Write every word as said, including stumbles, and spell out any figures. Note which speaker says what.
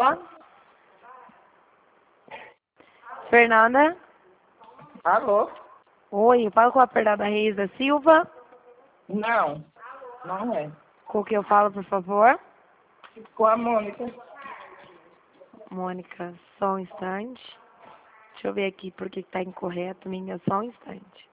Speaker 1: Alô?
Speaker 2: Fernanda?
Speaker 1: Alô?
Speaker 2: Oi, eu falo com a Fernanda Reis da Silva.
Speaker 1: Não, não é.
Speaker 2: Com o que eu falo, por favor?
Speaker 1: Com a Mônica.
Speaker 2: Mônica, só um instante. Deixa eu ver aqui porque está incorreto, minha, só um instante.